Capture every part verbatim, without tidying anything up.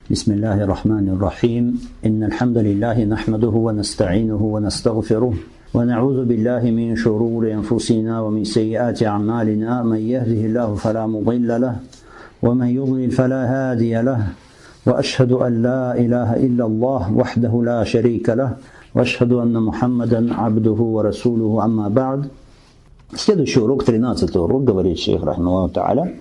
بسم الله الرحمن الرحيم إن الحمد لله نحمده ونستعينه ونستغفره ونعوذ بالله من شرور أنفسنا ومن سيئات أعمالنا من يهده الله فلا مضل له ومن يضلل فلا هادي له وأشهد أن لا إله إلا الله وحده لا شريك له وأشهد أن محمدا عبده ورسوله أما بعد. Следующий урок, тринадцатый урок, говорит шейх рахимахуллаху та'аля.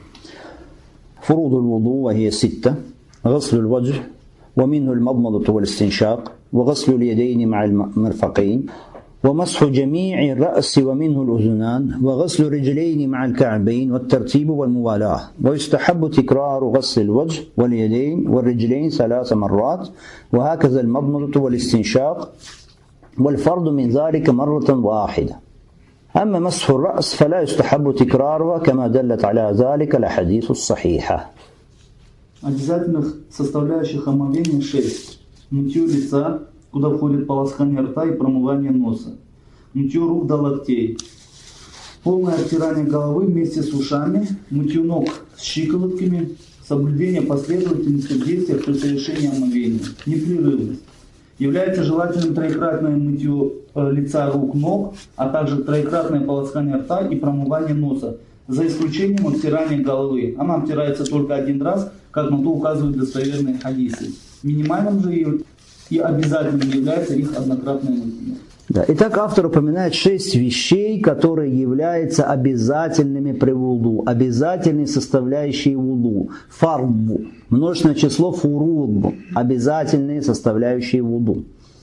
فروض الوضوء وهي ستة: غسل الوجه ومنه المضمضة والاستنشاق وغسل اليدين مع المرفقين ومسح جميع الرأس ومنه الأذنان وغسل الرجلين مع الكعبين والترتيب والموالاة. ويستحب تكرار غسل الوجه واليدين والرجلين ثلاث مرات وهكذا المضمضة والاستنشاق والفرض من ذلك مرة واحدة. أما مسح الرأس فلا يستحب تكرارها كما دلت على ذلك الأحاديث الصحيحة. Обязательных составляющих омовения шесть. Мытье лица, куда входит полоскание рта и промывание носа. Мытье рук до локтей. Полное обтирание головы вместе с ушами. Мытье ног с щиколотками. Соблюдение последовательности в действиях при совершении омовения. Непрерывность. Является желательным троекратное мытье лица, рук, ног, а также троекратное полоскание рта и промывание носа, за исключением обтирания головы. Она обтирается только один раз, как на то указывают достоверные хадисы. Минимальным же и обязательным является их однократное мытье. Да. Итак, автор упоминает шесть вещей, которые являются обязательными при вуду, обязательной составляющей вуду. Фарбу, множественное число фуруд, обязательные составляющие вуду.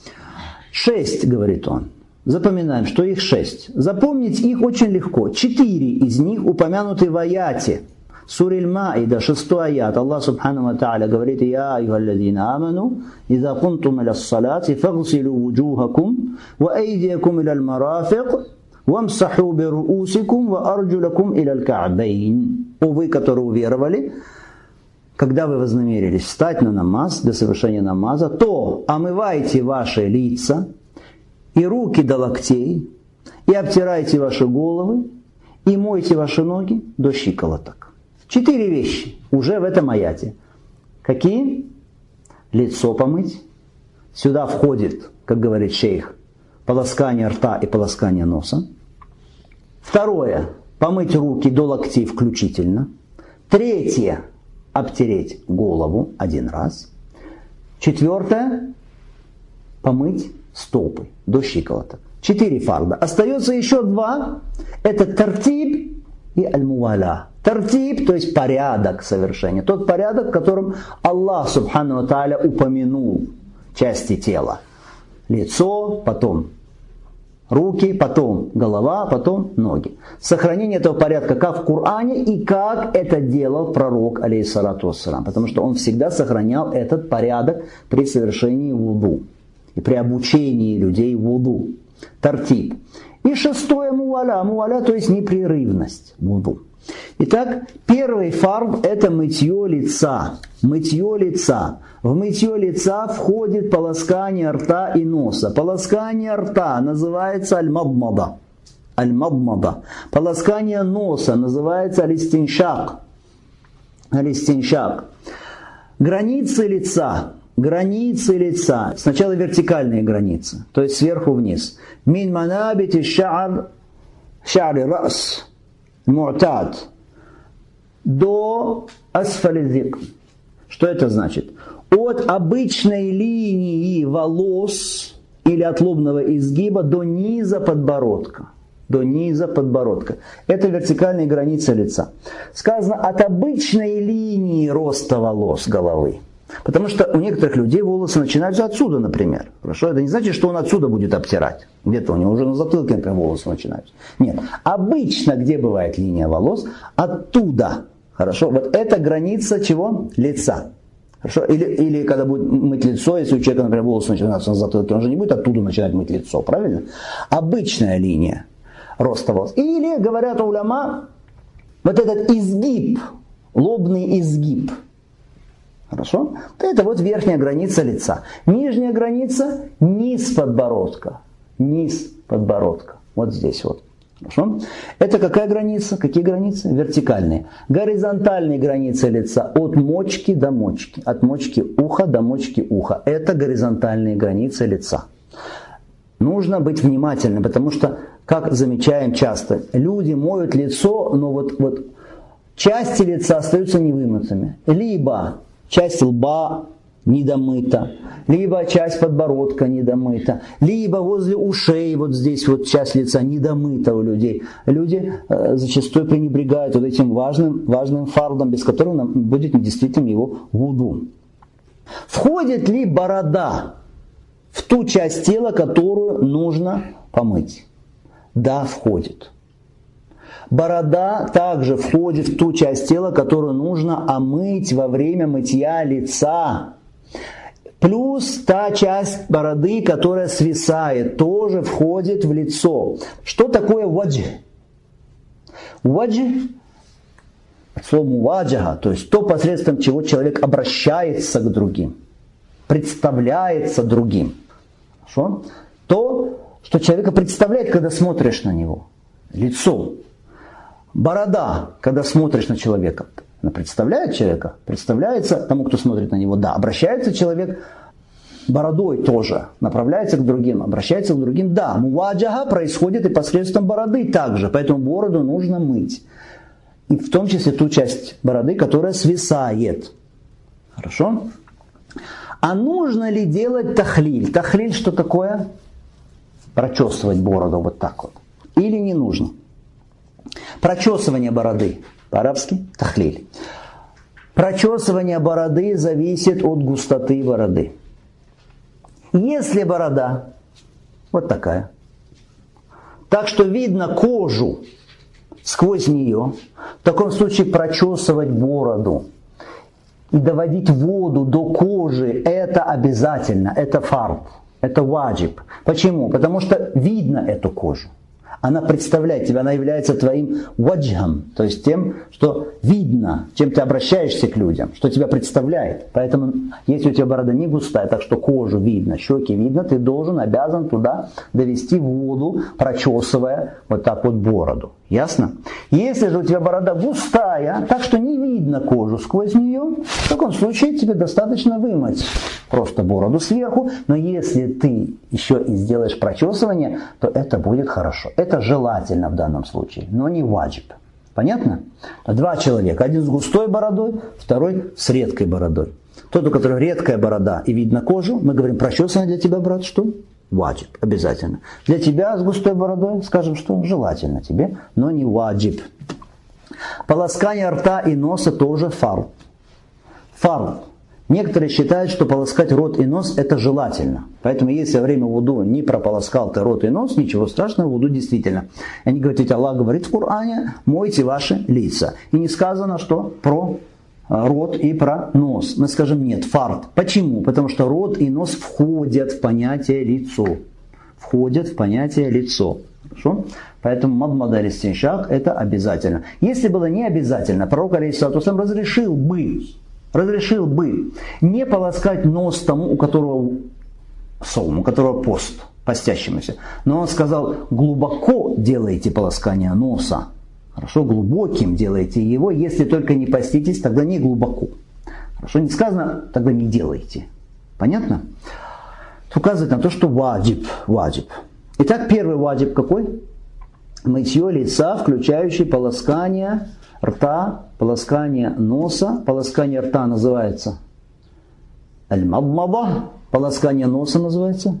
Шесть, говорит он. Запоминаем, что их шесть. Запомнить их очень легко. Четыре из них упомянуты в аяте. Сура Аль-Маида, шестой аят. Аллах Субхану ва Та'аля говорит: «Я айюхалладзина аману, иза кунтум иля ссалати, фагсилу вуджухакум, ва айдиякум иля аль-марафиq, вамсаху бируусикум, ва арджулакум иля аль-ка'бейн». О вы, которые уверовали, когда вы вознамерились встать на намаз, для совершения намаза, то омывайте ваши лица и руки до локтей, и обтирайте ваши головы, и мойте ваши ноги до щиколоток. Четыре вещи уже в этом аяте. Какие? Лицо помыть. Сюда входит, как говорит шейх, полоскание рта и полоскание носа. Второе. Помыть руки до локтей включительно. Третье. Обтереть голову один раз. Четвертое. Помыть стопы до щиколоток. Четыре фарда. Остается еще два. Это тартиб и аль-муваля. Тартиб, то есть порядок совершения. Тот порядок, в котором Аллах Субхану ва Та'аля упомянул части тела. Лицо, потом руки, потом голова, потом ноги. Сохранение этого порядка как в Коране и как это делал пророк, алейхиссалату вассалам. Потому что он всегда сохранял этот порядок при совершении вуду. И при обучении людей вуду. Тартиб. И шестое муваля. Муваля, то есть непрерывность вуду. Итак, первый фард – это мытье лица. Мытье лица. В мытье лица входит полоскание рта и носа. Полоскание рта называется аль-мадмада. Аль-мадмада. Полоскание носа называется аль-истиншак. Аль-истиншак. Границы лица. Границы лица. Сначала вертикальные границы, то есть сверху вниз. Мин манабити ша'р, ша'ри рас, му'тад, до асфали зикр. Что это значит? От обычной линии волос или от лобного изгиба до низа подбородка. До низа подбородка. Это вертикальные границы лица. Сказано от обычной линии роста волос головы. Потому что у некоторых людей волосы начинаются отсюда, например. Хорошо? Это не значит, что он отсюда будет обтирать. Где-то у него уже на затылке, например, волосы начинаются. Нет. Обычно, где бывает линия волос, оттуда. Хорошо? Вот это граница чего? Лица. Хорошо? Или, или когда будет мыть лицо, если у человека, например, волосы начинаются на затылке, он же не будет оттуда начинать мыть лицо. Правильно? Обычная линия роста волос. Или, говорят уляма, вот этот изгиб, лобный изгиб. Хорошо? Это вот верхняя граница лица. Нижняя граница – низ подбородка. Низ подбородка. Вот здесь вот. Хорошо? Это какая граница? Какие границы? Вертикальные. Горизонтальные границы лица от мочки до мочки. От мочки уха до мочки уха. Это горизонтальные границы лица. Нужно быть внимательным, потому что, как замечаем часто, люди моют лицо, но вот, вот части лица остаются невымытыми. Либо часть лба недомыта, либо часть подбородка недомыта, либо возле ушей вот здесь вот часть лица недомыта у людей. Люди э, зачастую пренебрегают вот этим важным, важным фардом, без которого нам будет недействительным его вуду. Входит ли борода в ту часть тела, которую нужно помыть? Да, входит. Борода также входит в ту часть тела, которую нужно омыть во время мытья лица. Плюс та часть бороды, которая свисает, тоже входит в лицо. Что такое ваджх? Ваджх, слово ваджаха, то есть то, посредством чего человек обращается к другим, представляется другим. Хорошо? То, что человека представляет, когда смотришь на него. Лицо. Борода, когда смотришь на человека. Она представляет человека, представляется тому, кто смотрит на него. Да, обращается человек бородой тоже, направляется к другим, обращается к другим. Да, муваджаха происходит и посредством бороды также, поэтому бороду нужно мыть. И в том числе ту часть бороды, которая свисает. Хорошо? А нужно ли делать тахлиль? Тахлиль что такое? Прочесывать бороду вот так вот. Или не нужно? Прочесывание бороды. По-арабски тахлиль. Прочесывание бороды зависит от густоты бороды. Если борода вот такая, так что видно кожу сквозь нее, в таком случае прочесывать бороду и доводить воду до кожи, это обязательно, это фард, это ваджиб. Почему? Потому что видно эту кожу. Она представляет тебя, она является твоим ваджхом, то есть тем, что видно, чем ты обращаешься к людям, что тебя представляет. Поэтому, если у тебя борода не густая, так что кожу видно, щеки видно, ты должен, обязан туда довести воду, прочесывая вот так вот бороду. Ясно? Если же у тебя борода густая, так что не видно кожу сквозь нее, в таком случае тебе достаточно вымыть просто бороду сверху, но если ты еще и сделаешь прочесывание, то это будет хорошо. Это желательно в данном случае, но не ваджиб. Понятно? Два человека, один с густой бородой, второй с редкой бородой. Тот, у которого редкая борода и видно кожу, мы говорим, прочесывание для тебя, брат, что? Ваджиб, обязательно. Для тебя с густой бородой, скажем, что желательно тебе, но не ваджиб. Полоскание рта и носа тоже фард. Фард. Некоторые считают, что полоскать рот и нос это желательно. Поэтому если во время вуду не прополоскал ты рот и нос, ничего страшного, вуду действительно. Они говорят, ведь Аллах говорит в Коране, мойте ваши лица. И не сказано, что про рот и про нос. Мы скажем нет, фард. Почему? Потому что рот и нос входят в понятие лицо. Входят в понятие лицо. Хорошо? Поэтому мадмада или стиншак это обязательно. Если было не обязательно, пророк алейхиссалату вассалям разрешил бы, разрешил бы не полоскать нос тому, у которого сом, у которого пост, постящемуся. Но он сказал, глубоко делайте полоскание носа. Хорошо, глубоким делайте его, если только не поститесь, тогда не глубоко. Хорошо, не сказано, тогда не делайте. Понятно? Это указывает на то, что ваджиб, ваджиб. Итак, первый ваджиб какой? Мытье лица, включающий полоскание рта, полоскание носа. Полоскание рта называется аль-мадмада, полоскание носа называется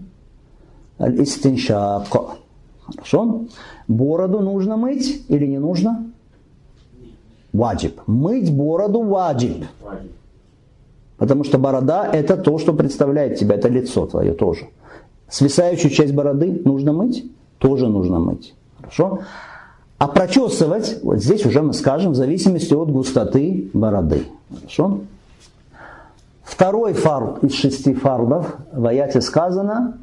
аль-истиншак. Хорошо? Бороду нужно мыть или не нужно? Ваджиб. Мыть бороду ваджиб. Потому что борода это то, что представляет тебя, это лицо твое тоже. Свисающую часть бороды нужно мыть? Тоже нужно мыть. Хорошо? А прочесывать, вот здесь уже мы скажем, в зависимости от густоты бороды. Хорошо? Второй фард из шести фардов в аяте сказано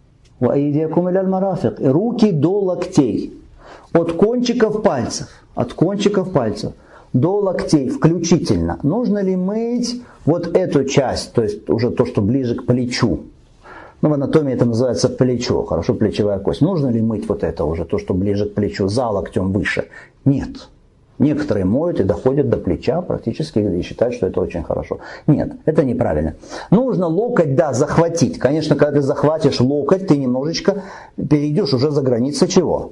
руки до локтей. От кончиков пальцев. От кончиков пальцев до локтей включительно. Нужно ли мыть вот эту часть, то есть уже то, что ближе к плечу? Ну, в анатомии это называется плечо, хорошо, плечевая кость. Нужно ли мыть вот это уже, то, что ближе к плечу, за локтем выше? Нет. Некоторые моют и доходят до плеча практически и считают, что это очень хорошо. Нет, это неправильно. Нужно локоть, да, захватить. Конечно, когда ты захватишь локоть, ты немножечко перейдешь уже за границы чего?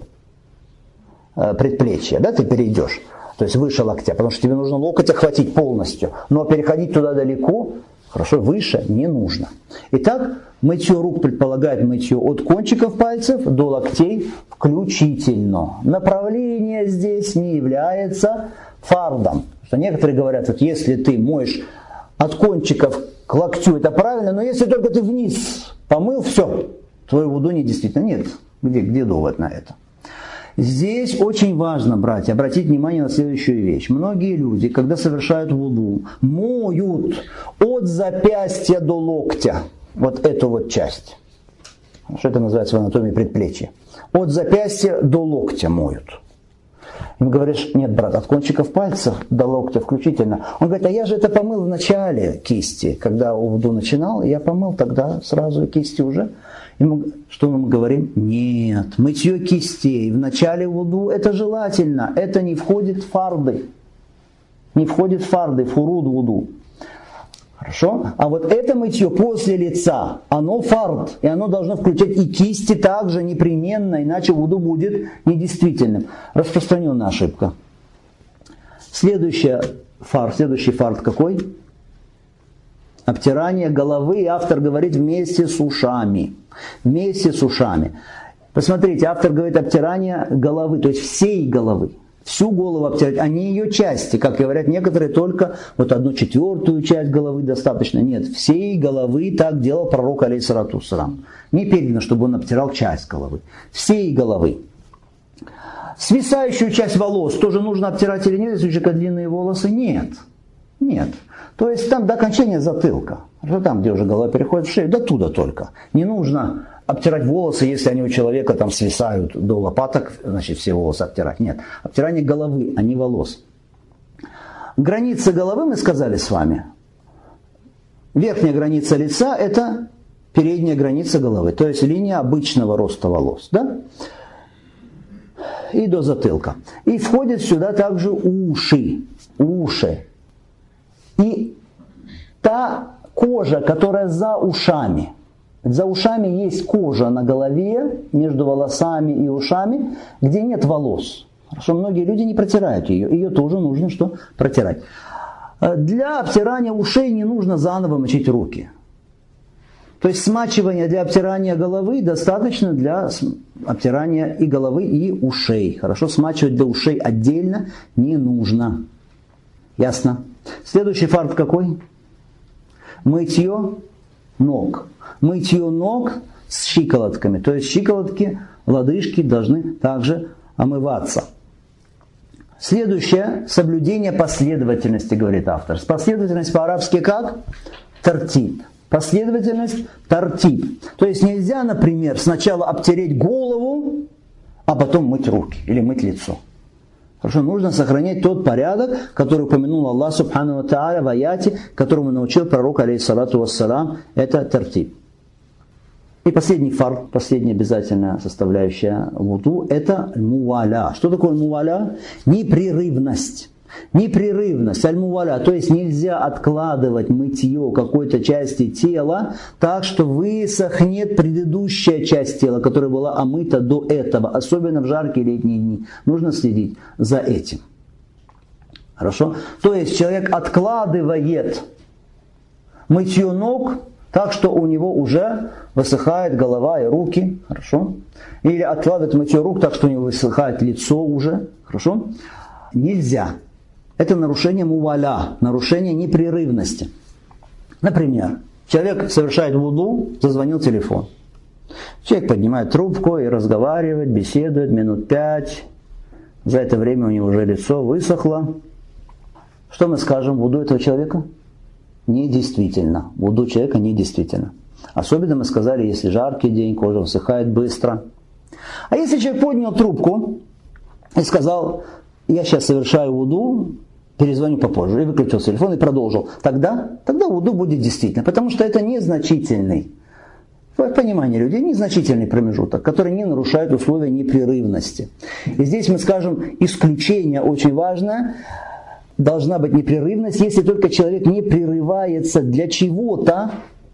Предплечья, да, ты перейдешь. То есть выше локтя, потому что тебе нужно локоть охватить полностью. Но переходить туда далеко, хорошо, выше не нужно. Итак, мытье рук предполагает мытье от кончиков пальцев до локтей включительно. Направление здесь не является фардом. Что некоторые говорят, вот если ты моешь от кончиков к локтю, это правильно, но если только ты вниз помыл, все, твое вуду не действительно. Нет, где, где довод на это? Здесь очень важно, братья, обратить внимание на следующую вещь. Многие люди, когда совершают вуду, моют от запястья до локтя вот эту вот часть. Что это называется в анатомии предплечья? От запястья до локтя моют. Им говоришь, нет, брат, от кончиков пальцев до локтя включительно. Он говорит, а я же это помыл в начале кисти. Когда вуду начинал, я помыл тогда сразу кисти уже. И мы, что мы говорим? Нет, мытье кистей в начале вуду это желательно, это не входит в фарды. Не входит в фарды, фуруд вуду. Хорошо? А вот это мытье после лица, оно фард, и оно должно включать и кисти также непременно, иначе вуду будет недействительным. Распространенная ошибка. Следующий фард, следующий фард какой? Обтирание головы, и автор говорит вместе с ушами. Вместе с ушами. Посмотрите, автор говорит обтирание головы, то есть всей головы. Всю голову обтирать, а не ее части. Как говорят некоторые, только вот одну четвертую часть головы достаточно. Нет, всей головы так делал пророк алейхиссалату вассалям. Не передано, чтобы он обтирал часть головы. Всей головы. Свисающую часть волос тоже нужно обтирать или нет, если у человека длинные волосы? Нет. Нет. То есть там до окончания затылка. Там, где уже голова переходит в шею, до туда только. Не нужно обтирать волосы, если они у человека там свисают до лопаток, значит все волосы обтирать. Нет. Обтирание головы, а не волос. Граница головы, мы сказали с вами. Верхняя граница лица – это передняя граница головы. То есть линия обычного роста волос. Да? И до затылка. И входят сюда также уши. Уши. И та кожа, которая за ушами. За ушами есть кожа на голове, между волосами и ушами, где нет волос. Хорошо, многие люди не протирают ее. Ее тоже нужно что? Протирать. Для обтирания ушей не нужно заново мочить руки. То есть смачивание для обтирания головы достаточно для обтирания и головы, и ушей. Хорошо, смачивать для ушей отдельно не нужно. Ясно? Следующий фард какой? Мытье ног. Мытье ног с щиколотками. То есть щиколотки, лодыжки должны также омываться. Следующее – соблюдение последовательности, говорит автор. Последовательность по-арабски как? Тартиб. Последовательность тартиб. То есть нельзя, например, сначала обтереть голову, а потом мыть руки или мыть лицо. Хорошо, нужно сохранять тот порядок, который упомянул Аллах Субхану ва Тааля в аяте, которому научил пророк, алейхиссалату вассалам, это тартиб. И последний фард, последняя обязательная составляющая вуду, это муваля. Что такое муваля? Непрерывность. Непрерывность, аль-муваля, то есть нельзя откладывать мытье какой-то части тела так, что высохнет предыдущая часть тела, которая была омыта до этого, особенно в жаркие летние дни. Нужно следить за этим. Хорошо? То есть человек откладывает мытье ног так, что у него уже высыхает голова и руки. Хорошо? Или откладывает мытье рук так, что у него высыхает лицо уже. Хорошо? Нельзя. Это нарушение муваля, нарушение непрерывности. Например, человек совершает вуду, зазвонил телефон. Человек поднимает трубку и разговаривает, беседует минут пять. За это время у него уже лицо высохло. Что мы скажем? Вуду этого человека? Недействительно. Вуду человека недействительно. Особенно мы сказали, если жаркий день, кожа высыхает быстро. А если человек поднял трубку и сказал: я сейчас совершаю вуду, перезвоню попозже, и выключил телефон и продолжил, тогда, тогда вуду будет действительно, потому что это незначительный. в понимании людей незначительный промежуток, который не нарушает условия непрерывности. И здесь мы скажем, исключение очень важно. Должна быть непрерывность, если только человек не прерывается для чего-то,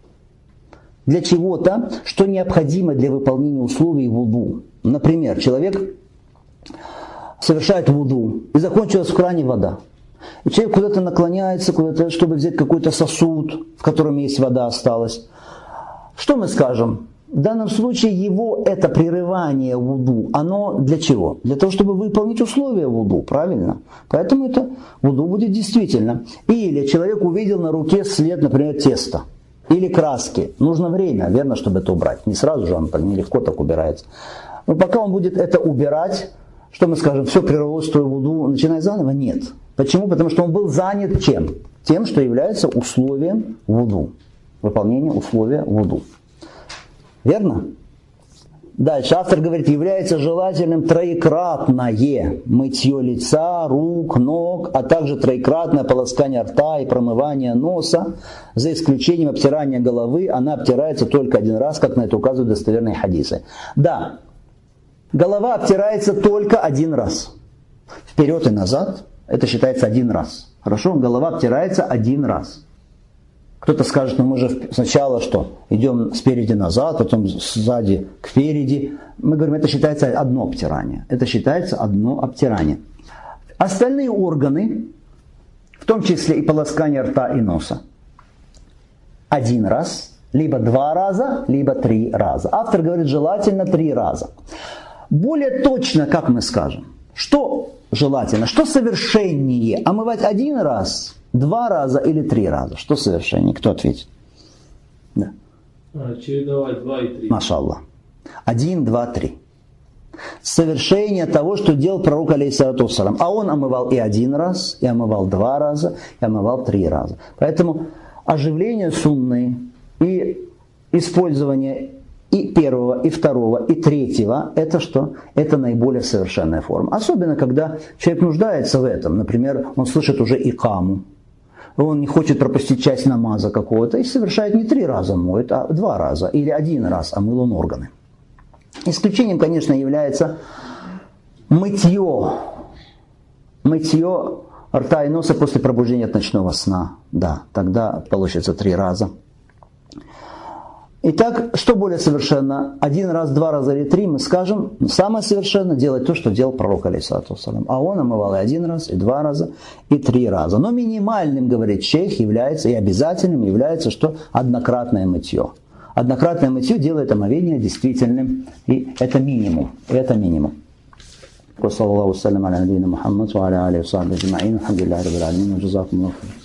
для чего-то, что необходимо для выполнения условий вуду. Например, человек совершает вуду, и закончилась в кране вода. И человек куда-то наклоняется, куда-то, чтобы взять какой-то сосуд, в котором есть вода осталась. Что мы скажем? В данном случае его это прерывание вуду, оно для чего? Для того, чтобы выполнить условия вуду, правильно? Поэтому это вуду будет действительно. Или человек увидел на руке след, например, теста или краски. Нужно время, верно, чтобы это убрать. Не сразу же, он нелегко так убирается. Но пока он будет это убирать, что мы скажем, все прервалось, твой вуду, начинай заново? Нет. Почему? Потому что он был занят чем? Тем, что является условием вуду. Выполнение условия вуду. Верно? Дальше автор говорит, является желательным троекратное мытье лица, рук, ног, а также троекратное полоскание рта и промывание носа, за исключением обтирания головы. Она обтирается только один раз, как на это указывают достоверные хадисы. Да, голова обтирается только один раз. Вперед и назад это считается один раз. Хорошо? Голова обтирается один раз. Кто-то скажет, ну мы же сначала что? Идем спереди назад, потом сзади кпереди. Мы говорим, это считается одно обтирание. Это считается одно обтирание. Остальные органы, в том числе и полоскание рта и носа, один раз, либо два раза, либо три раза. Автор говорит, желательно три раза. Более точно, как мы скажем, что желательно, что совершеннее, омывать один раз, два раза или три раза? Что совершеннее? Кто ответит? Да. А, чередовать два и три. Машаллах. Один, два, три. Совершение того, что делал пророк, алейхиссалату вассалям. А он омывал и один раз, и омывал два раза, и омывал три раза. Поэтому оживление сунны и использование и первого, и второго, и третьего, это что? Это наиболее совершенная форма. Особенно, когда человек нуждается в этом. Например, он слышит уже икаму. Он не хочет пропустить часть намаза какого-то и совершает не три раза моет, а два раза. Или один раз омыл он органы. Исключением, конечно, является мытье. Мытье рта и носа после пробуждения от ночного сна. Да, тогда получится три раза. Итак, что более совершенно? Один раз, два раза или три, мы скажем, самое совершенно делать то, что делал пророк, алейхиссалату вассалям. А он омывал и один раз, и два раза, и три раза. Но минимальным, говорит шейх, является, и обязательным является, что однократное мытье. Однократное мытье делает омовение действительным, и это минимум. И это минимум. Wa sallallahu sallam ala nabiyina Muhammad wa ala alihi wa sahbihi ajma'in. Alhamdulillahi rabbil alamin. Wa jazakumullahu khairan.